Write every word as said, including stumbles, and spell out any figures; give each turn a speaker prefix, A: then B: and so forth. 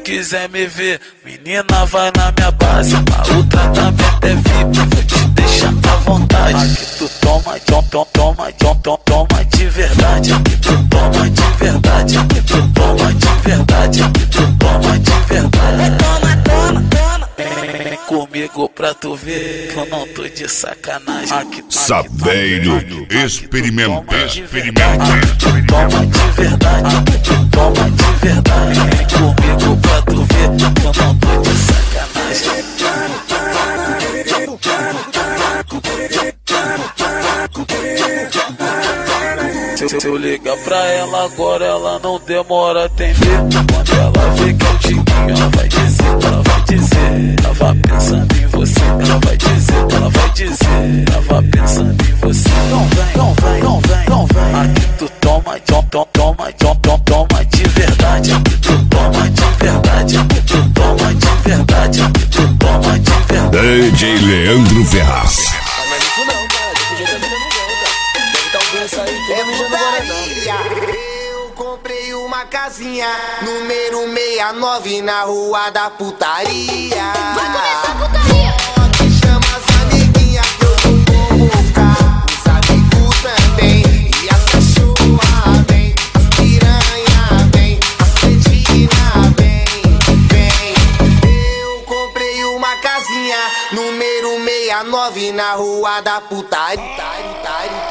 A: quiser me ver, menina, vai na minha base. O tratamento é V I P, vou te deixar à vontade. Aqui tu toma, toma, toma, toma, toma, toma de verdade. Aqui tu toma de verdade. Aqui tu toma de verdade. Aqui tu toma de verdade. Toma, toma, toma. Vem comigo pra tu ver que eu não tô de sacanagem. Aqui,
B: Saveiro, experimenta, experimenta.
A: Aqui tu toma de verdade. Aqui tu toma de verdade. Vem comigo pra tu ver que eu não tô de sacanagem. Se eu ligar pra ela agora, ela não demora a atender. Quando ela vê que eu Diguinho, ela vai dizer, ela vai dizer. Tava pensando em você, ela vai dizer, ela vai dizer. Tava pensando em você. Não vem, não vem, não vem, não vem. Aqui tu toma, toma, toma, toma, toma de verdade. Aqui tu toma de verdade. Aqui tu toma de verdade. Aqui tu toma de verdade.
B: D J Leandro Ferraz.
C: Mas isso não, cara. Desse jeito a vida não aguenta. Deve estar ouvindo isso aí, tudo mijando Guaraná.
D: Eu comprei uma casinha, número sessenta e nove, na rua da putaria.
E: Vai começar a putaria.
D: Me chama as amiguinhas que eu vou convocar. Os amigos também, e as cachorras vem. As piranha vem, as cretinas vem, vem. Eu comprei uma casinha, número sessenta e nove, na rua da putaria.